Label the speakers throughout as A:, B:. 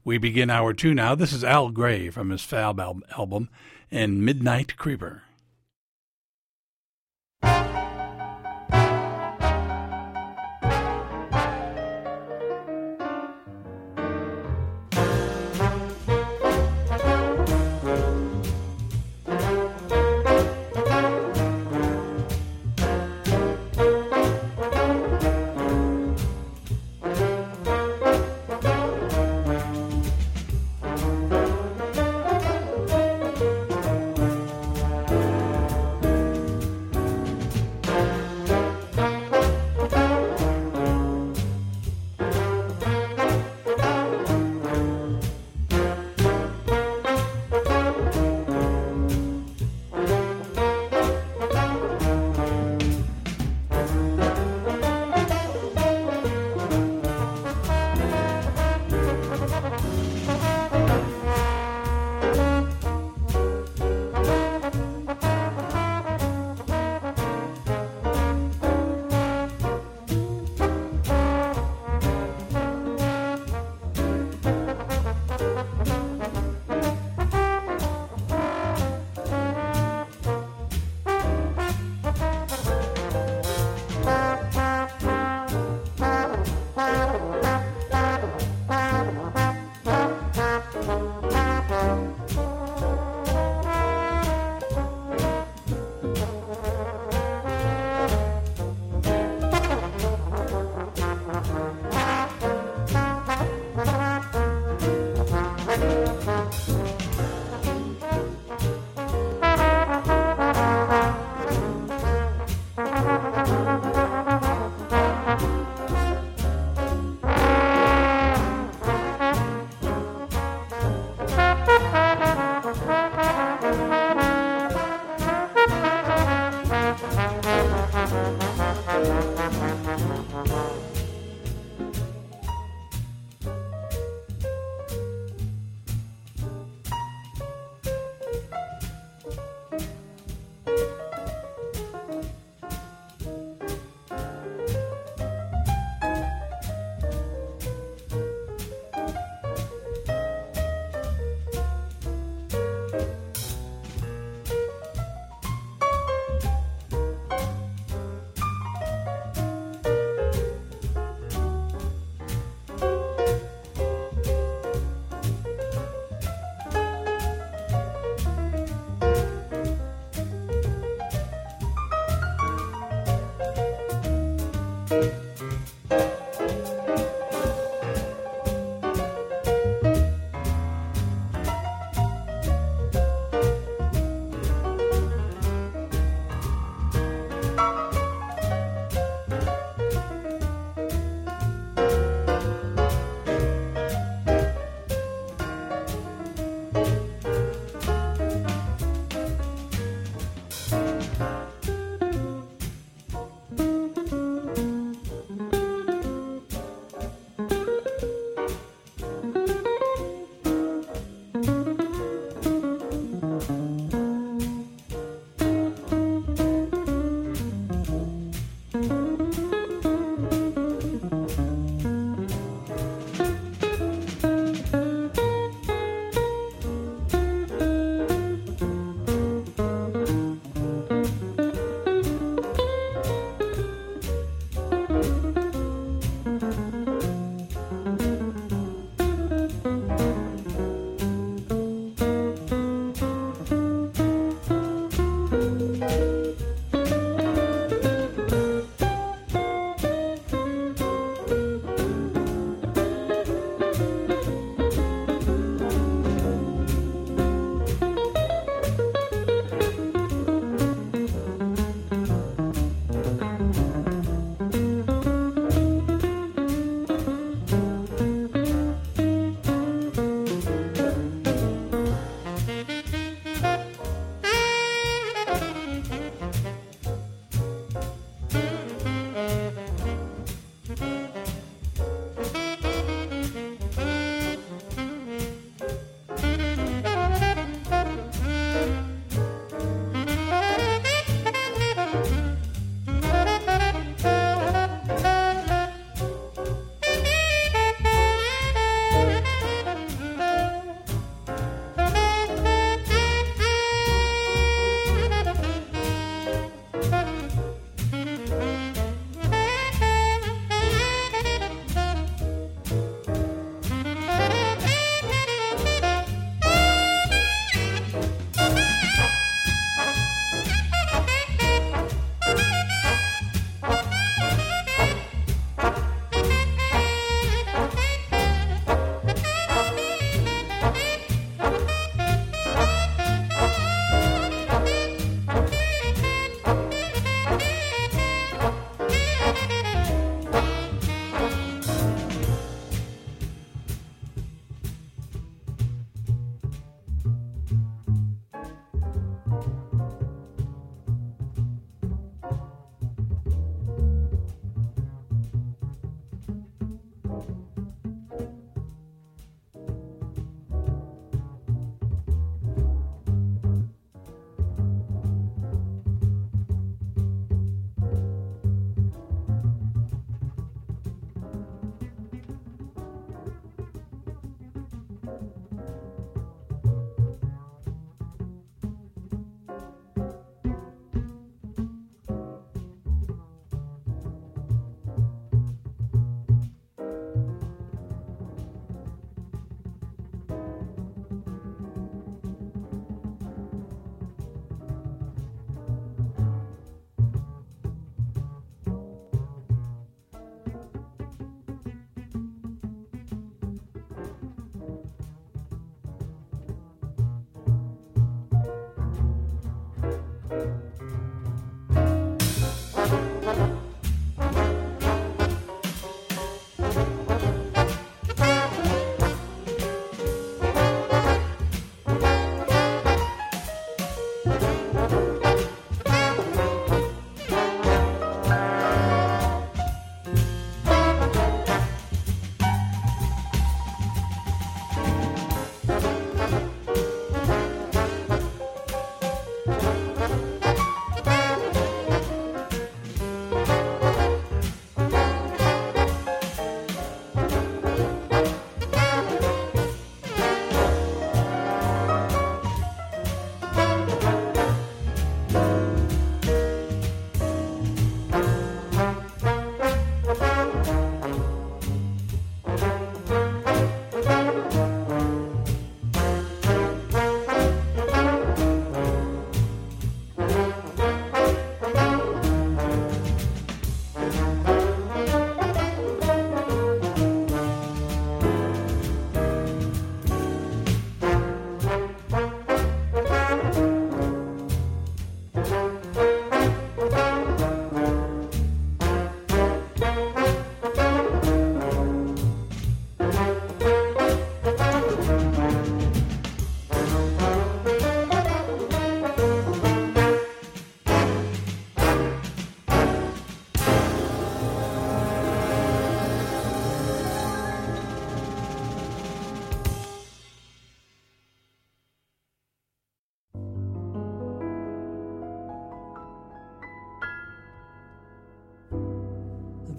A: We begin hour 2 now. This is Al Gray from his Fab album and Midnight Creeper.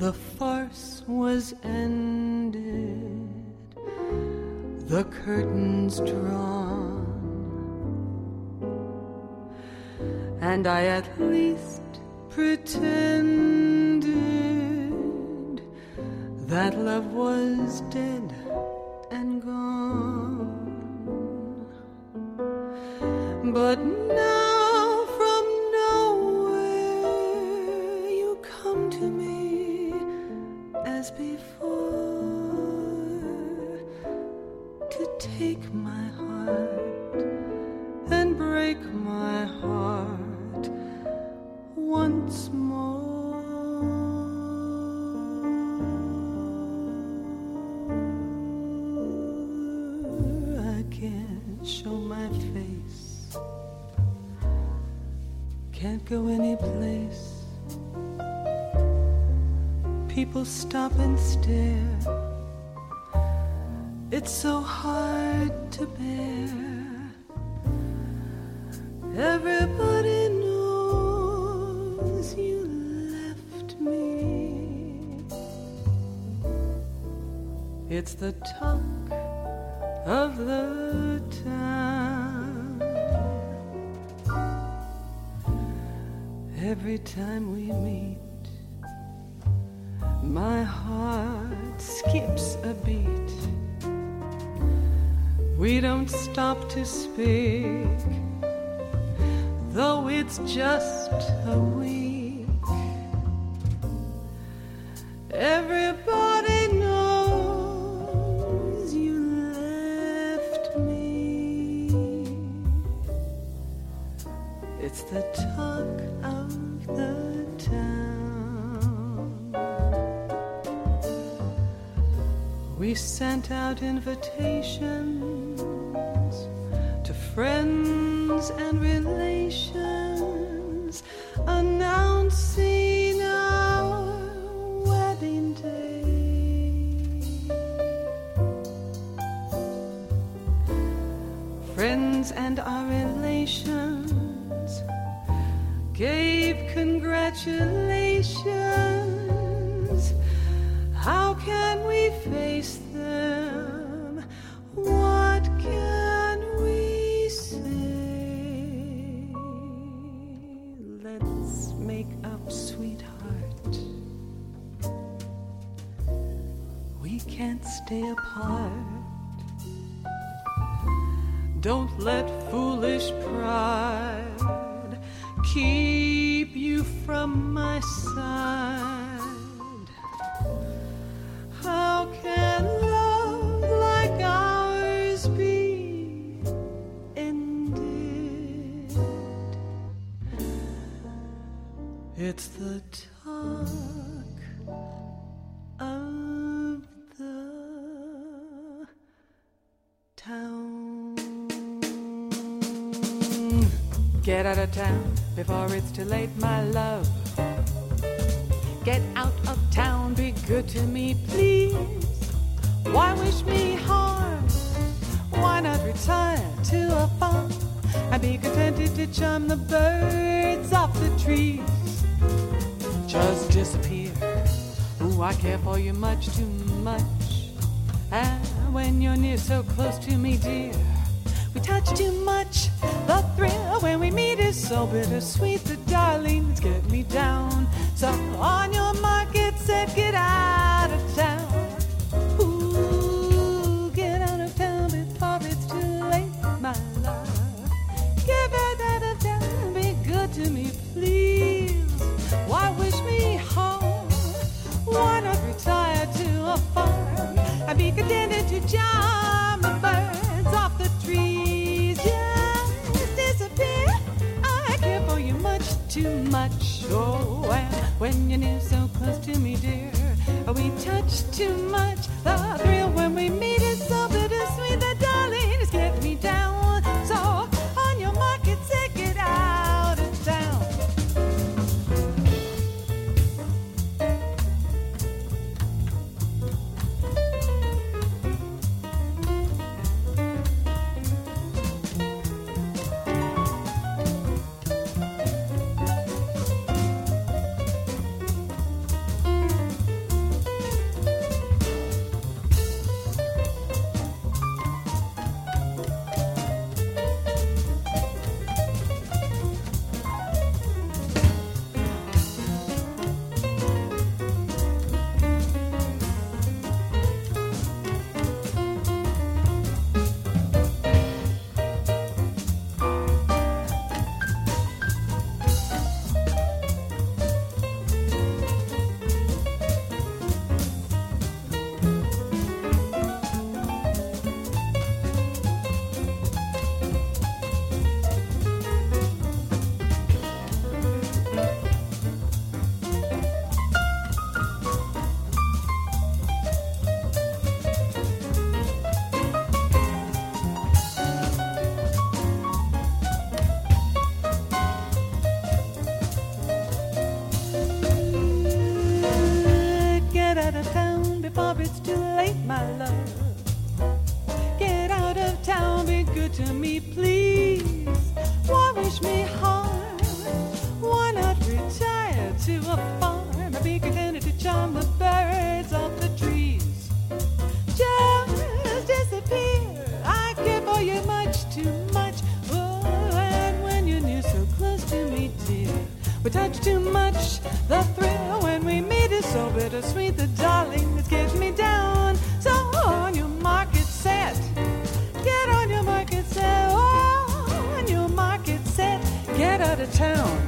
B: the farce was ended, the curtains drawn, and I at least pretended that love was dead and gone. But now from nowhere you come to me as before, to take my heart and break my heart once more. I can't show my face, can't go any place. People stop and stare. It's so hard to bear. Everybody knows you left me. It's the talk of the town. Every time we meet, my heart skips a beat. We don't stop to speak, though it's just a week. Everybody knows you left me. It's the talk of the town. We sent out invitations to friends and relations, announcing our wedding day. Friends and our relations gave congratulations. How can we face them? What can we say? Let's make up, sweetheart. We can't stay apart. Don't let foolish pride keep you from my side. How can love like ours be ended? It's the talk of the town. Get out of town before it's too late, my love. Get out of town, be good to me, please. Why wish me harm? Why not retire to a farm and be contented to charm the birds off the trees? Just disappear. Ooh, I care for you much too much. And when you're near, so close to me, dear, we touch too much. The thrill when we meet is so bittersweet. The darlings get me down. So on your mark, get set, get out of town. Ooh, get out of town before it's too late, my love. Get out of town, be good to me, please. Why wish me harm? Why not retire to a farm and be contented to charm the birds off the trees? Just disappear. I care for you much too much. Oh, and when you're near, so close to me, dear, we touch too much. The thrill when we meet is so bittersweet. The darling is get me down. So on your market, say get out of town. to me, please? Why wish me harm? Why not retire to a farm and be contented to charm the birds off the trees? Just disappear. I care for you much too much. Oh, and when you're near so close to me, dear, we touch too much. The thrill when we meet is so bittersweet. The darling that gets me down. So on your market set, get on your market set. Oh, on your market set, get out of town.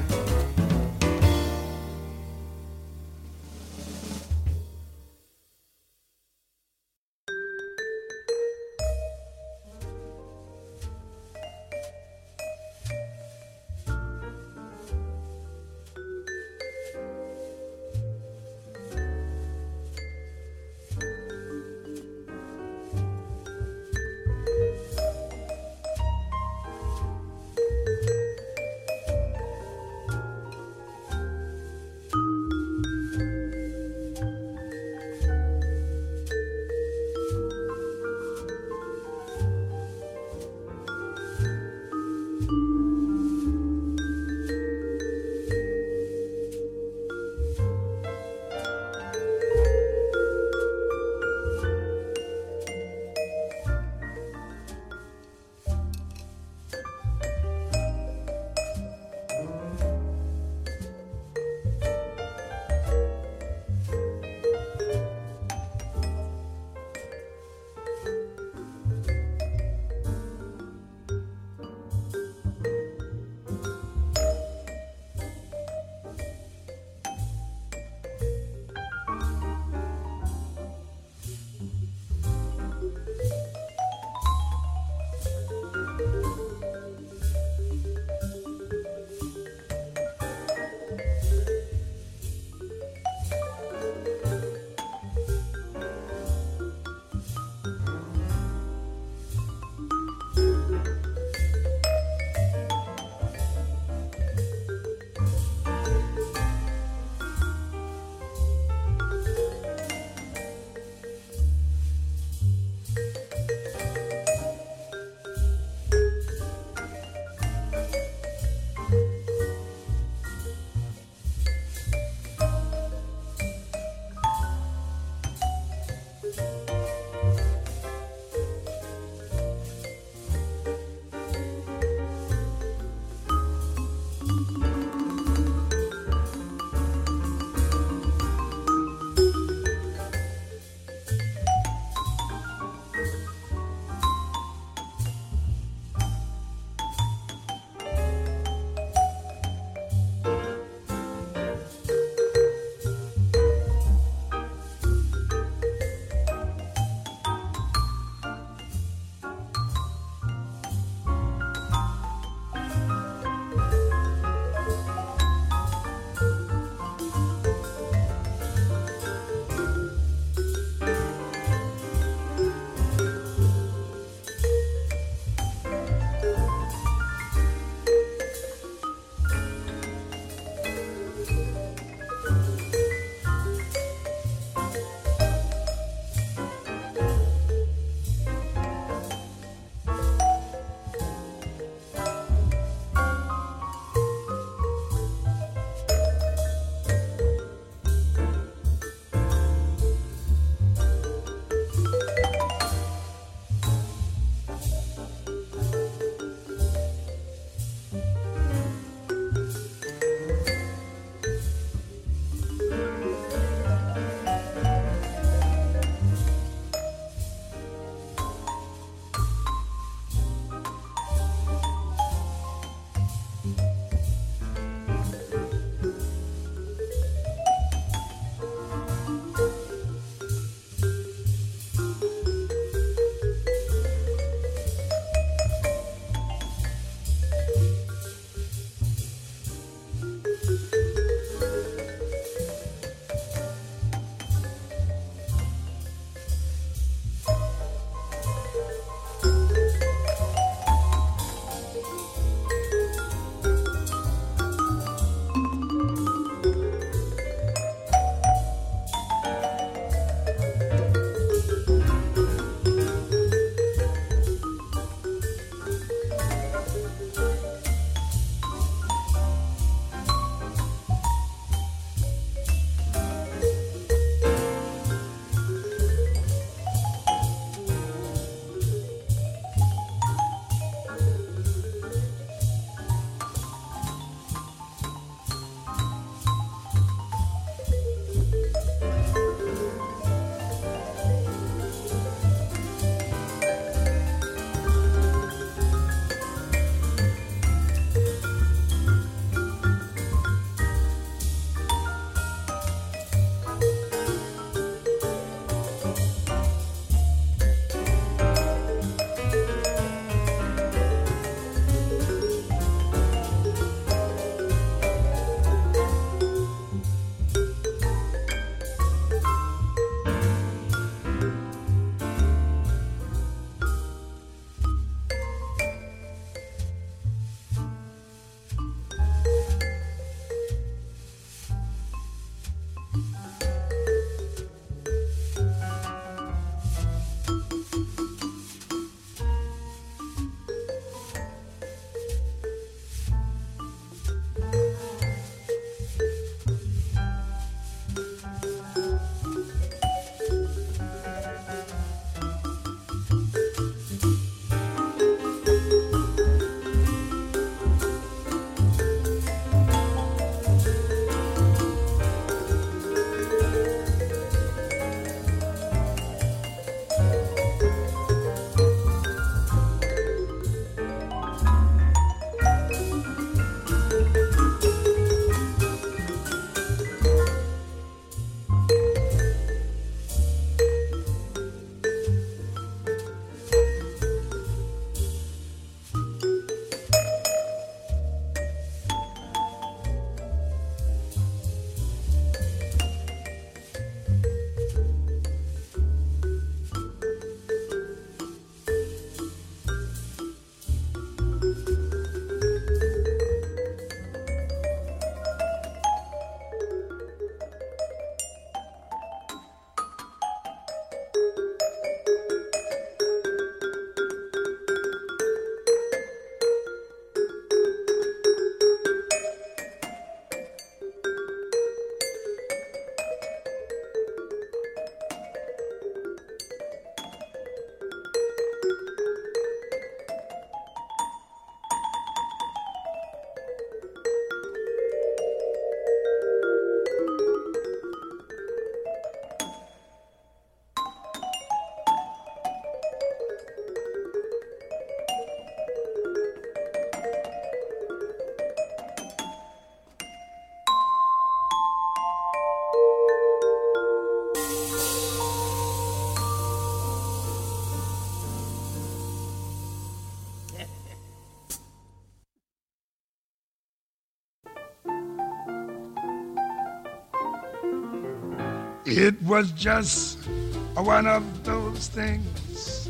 C: It was just one of those things,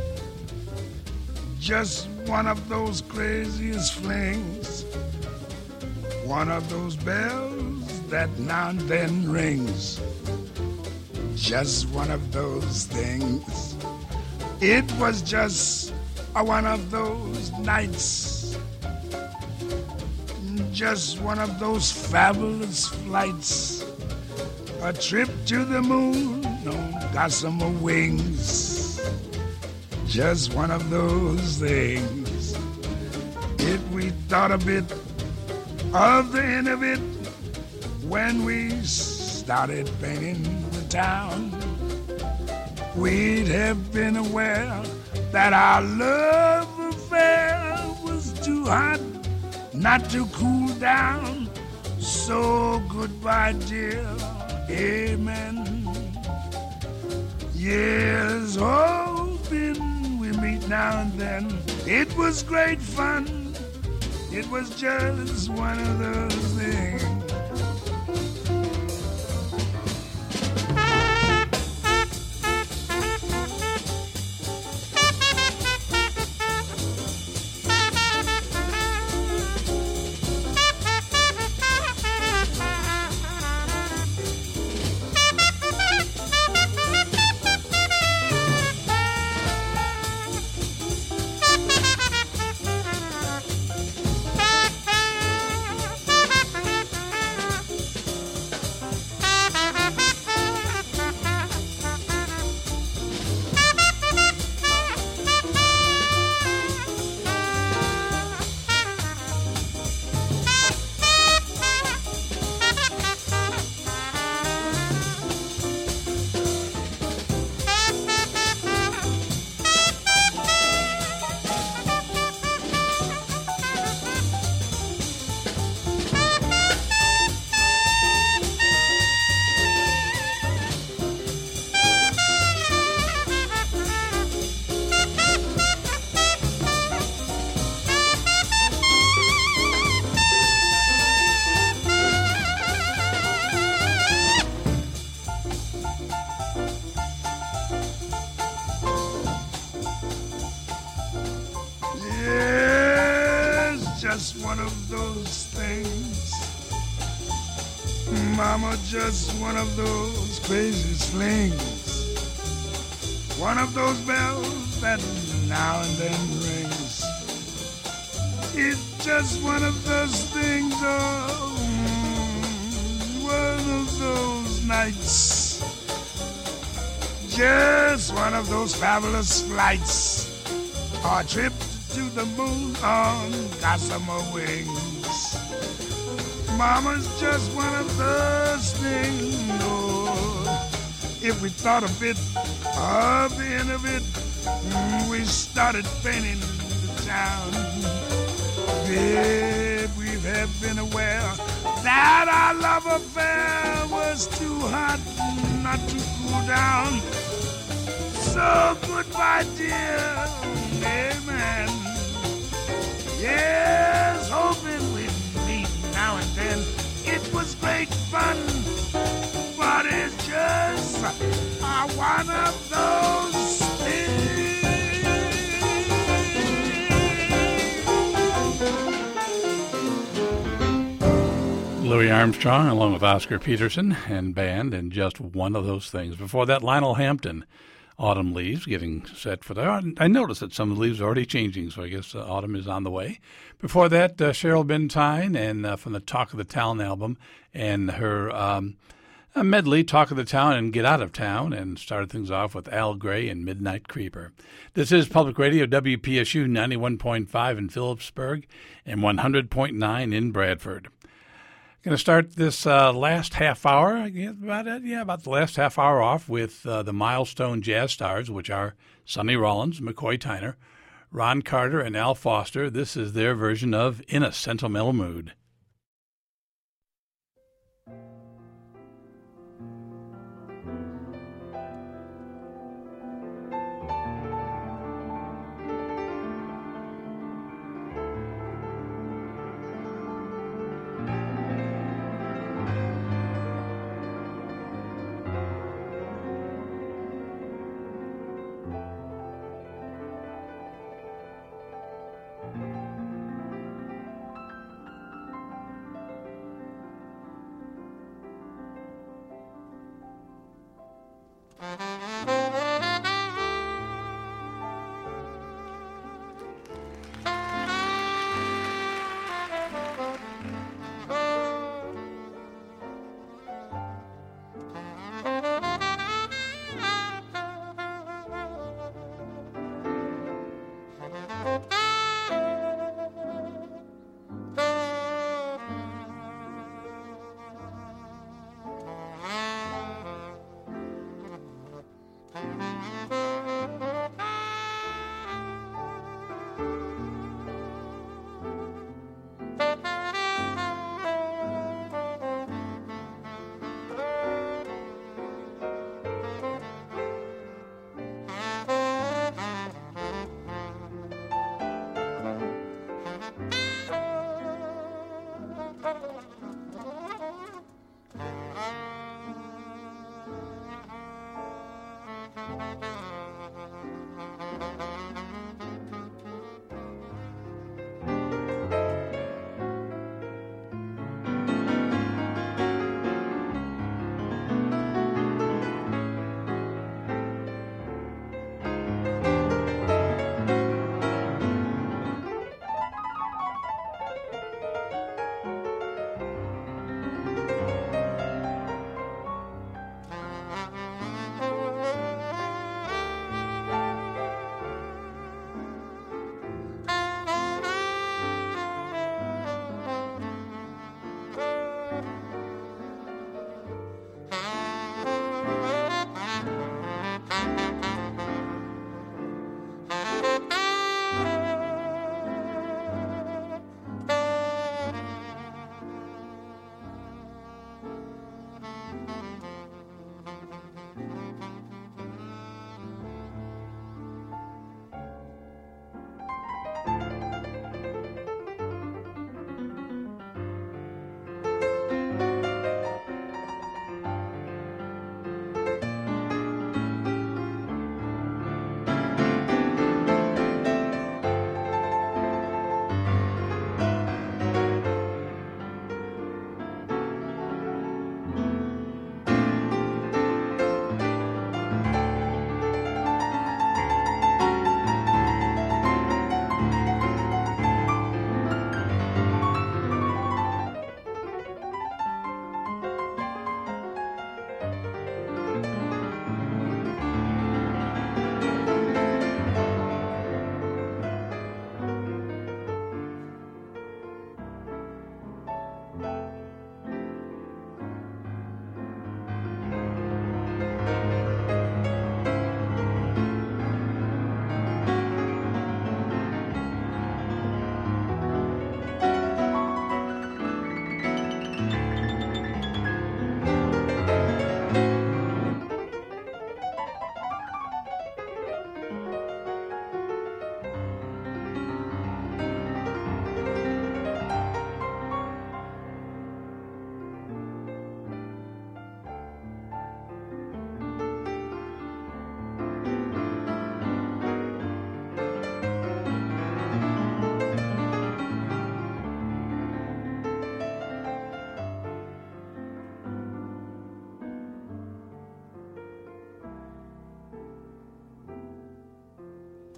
C: just one of those craziest flings, one of those bells that now and then rings, just one of those things. It was just one of those nights, just one of those fabulous flights, a trip to the moon on gossamer wings, just one of those things. If we thought a bit of the end of it when we started painting the town, we'd have been aware that our love affair was too hot not to cool down. So goodbye, dear, amen. Yes, hoping we meet now and then. It was great fun. It was just one of those things. Just one of those things, Mama, just one of those crazy slings, one of those bells that now and then rings. It's just one of those things, oh, one of those nights, just one of those fabulous flights, our trip to the moon on gossamer wings. Mama's just one of those things. Oh, if we thought a bit of the end of it, we started painting the town. Babe, we have been aware that our love affair was too hot not to cool down. So goodbye, dear, amen. Yes, hoping we'd meet now and then. It was great fun, but it's just one of those things.
A: Louis Armstrong, along with Oscar Peterson and band, and just one of those things. Before that, Lionel Hampton, Autumn Leaves, getting set for that. I noticed that some of the leaves are already changing, so I guess autumn is on the way. Before that, Cheryl Bentine, and from the Talk of the Town album, and her a medley, Talk of the Town and Get Out of Town, and started things off with Al Gray and Midnight Creeper. This is Public Radio, WPSU 91.5 in Phillipsburg and 100.9 in Bradford. Going to start this last half hour, about the last half hour off with the Milestone Jazz Stars, which are Sonny Rollins, McCoy Tyner, Ron Carter, and Al Foster. This is their version of In a Sentimental Mood.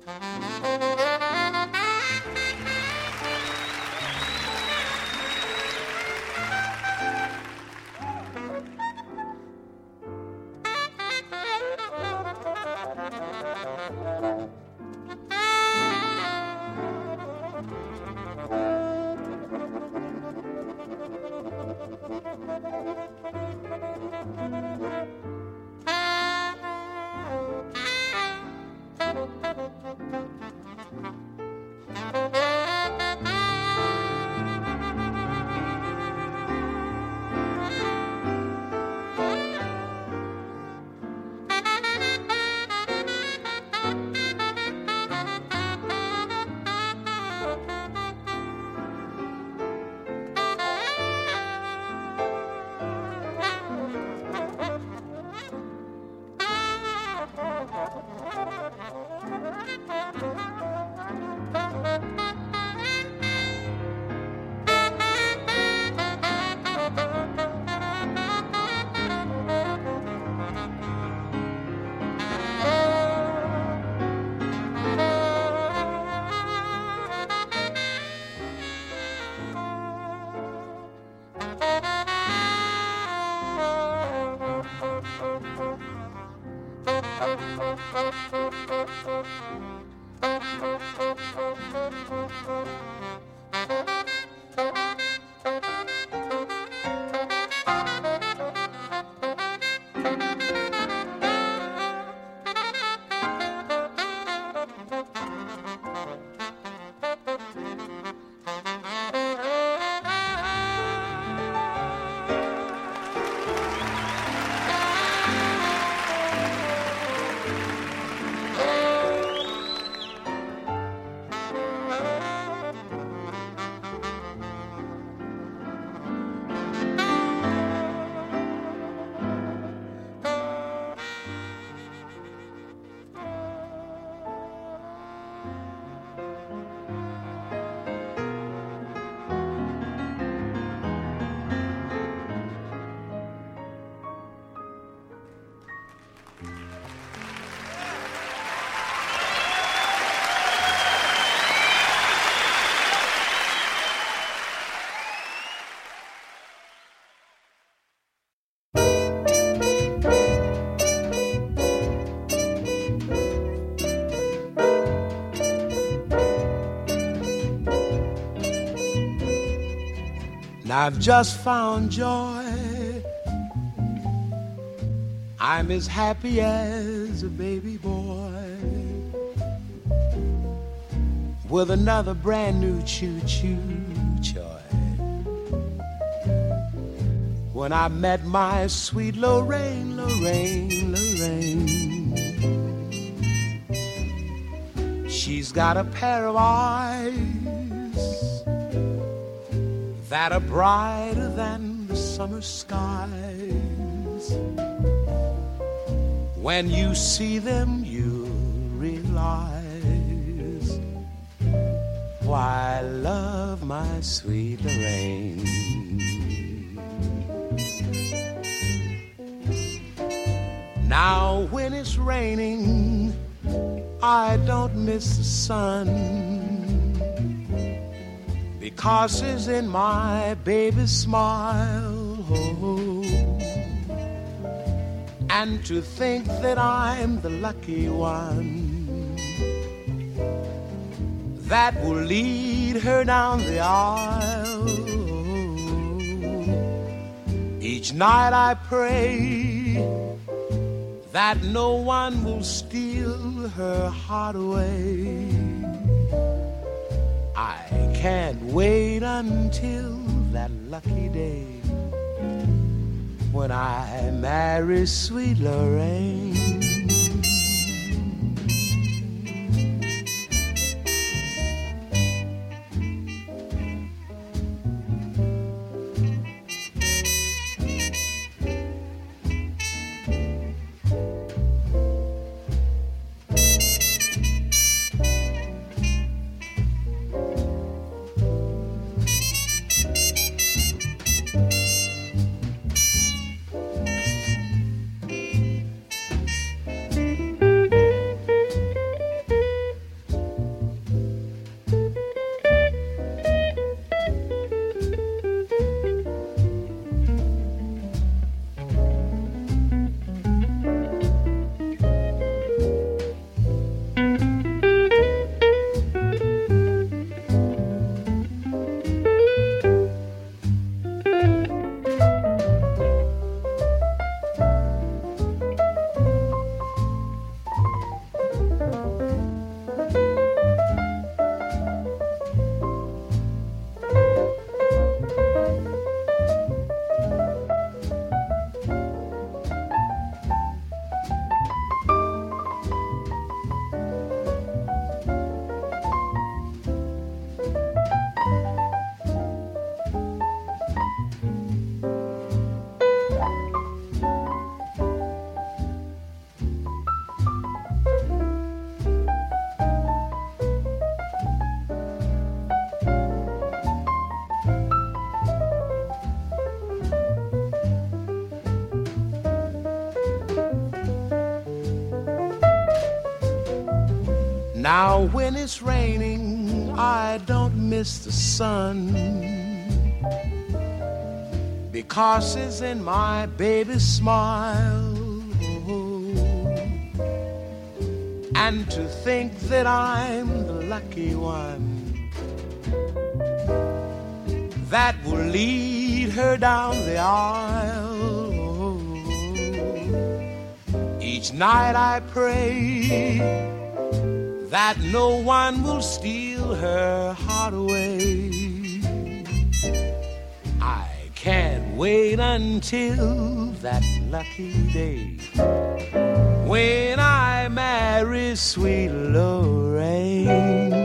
D: I've just found joy. I'm as happy as a baby boy with another brand new choo-choo toy. When I met my sweet Lorraine, Lorraine, Lorraine, she's got a pair of eyes that are brighter than the summer skies. When you see them, you realize why I love my sweet Lorraine. Now when it's raining, I don't miss the sun, because it's in my baby's smile. Oh, and to think that I'm the lucky one that will lead her down the aisle. Each night I pray that no one will steal her heart away. I can't wait until that lucky day when I marry sweet Lorraine. it's raining, I don't miss the sun, because it's in my baby's smile. And to think that I'm the lucky one that will lead her down the aisle. Each night I pray that no one will steal her heart away. I can't wait until that lucky day when I marry sweet Lorraine.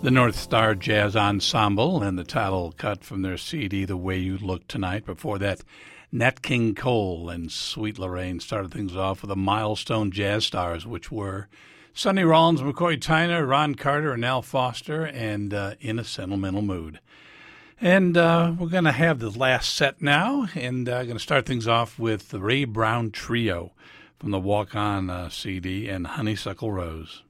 A: The North Star Jazz Ensemble and the title cut from their CD, The Way You Look Tonight. Before that, Nat King Cole and Sweet Lorraine started things off with the Milestone Jazz Stars, which were Sonny Rollins, McCoy Tyner, Ron Carter, and Al Foster, and In a Sentimental Mood. And we're going to have the last set now, and going to start things off with the Ray Brown Trio from the Walk On CD and Honeysuckle Rose.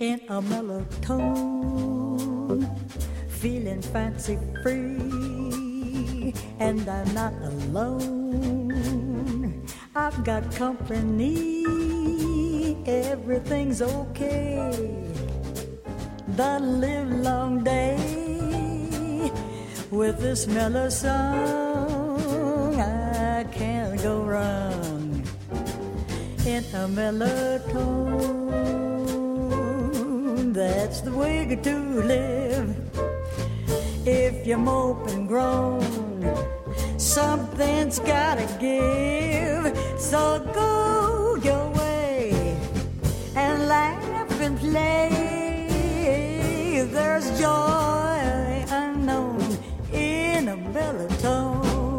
E: in a mellow tone, feeling fancy free, and I'm not alone. I've got company, everything's okay. The livelong day with this mellow song, I can't go wrong in a mellow tone. That's the way to live. If you mope and groan, something's gotta give. So go your way and laugh and play. There's joy unknown in a mellow tone.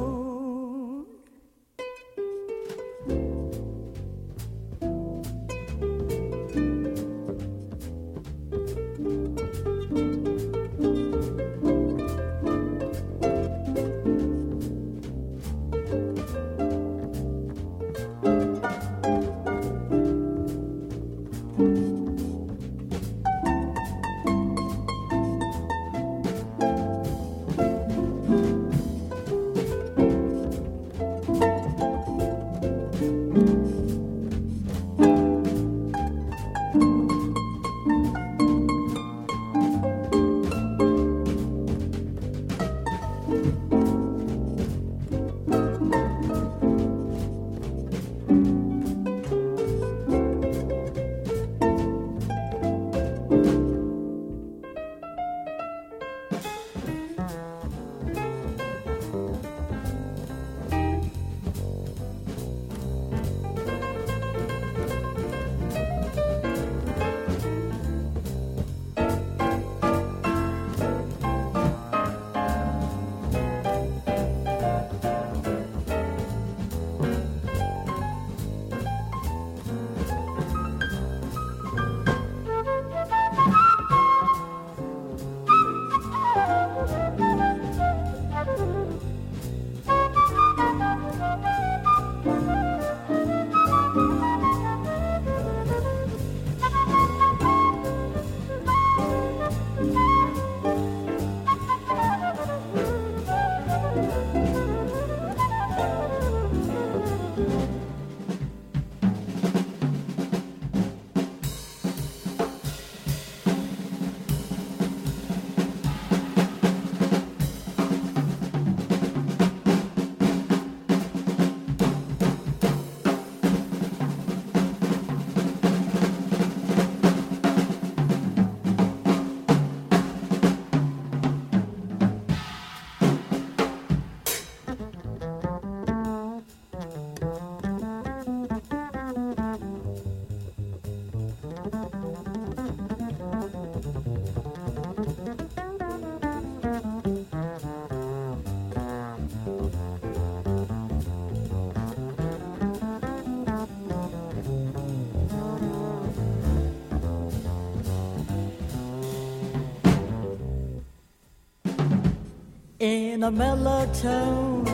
E: In a mellow tone,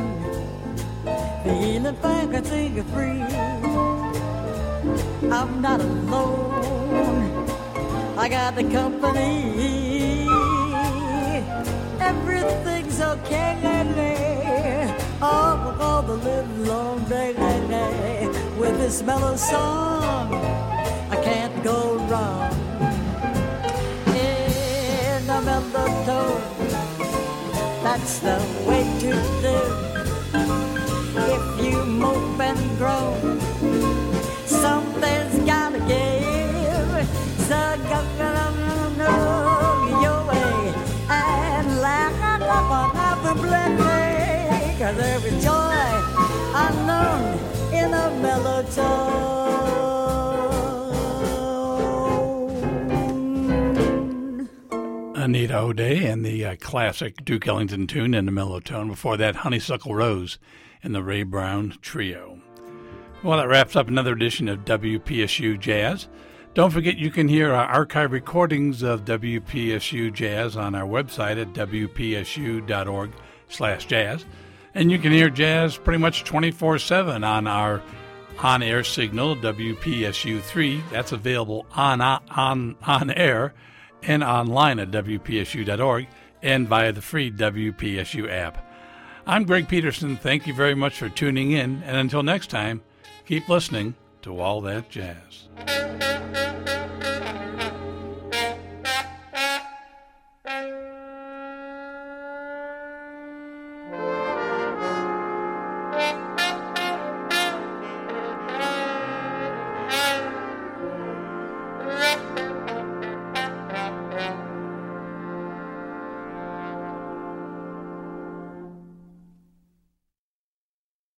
E: feeling fine, I think I'm free. I'm not alone, I got the company. Everything's okay, all the live long day. With this mellow song, I can't go wrong. In a mellow tone, that's the way to live. If you mope and groan, something's gotta give. So go your way and laugh on happy blessing. 'Cause there is joy unknown in a mellow tone.
A: Anita O'Day and the classic Duke Ellington tune in the mellow tone. Before that, Honeysuckle Rose and the Ray Brown Trio. Well, that wraps up another edition of WPSU Jazz. Don't forget you can hear our archive recordings of WPSU Jazz on our website at wpsu.org/jazz. And you can hear jazz pretty much 24/7 on our on-air signal, WPSU3. That's available on air and online at WPSU.org and via the free WPSU app. I'm Greg Peterson. Thank you very much for tuning in. And until next time, keep listening to All That Jazz.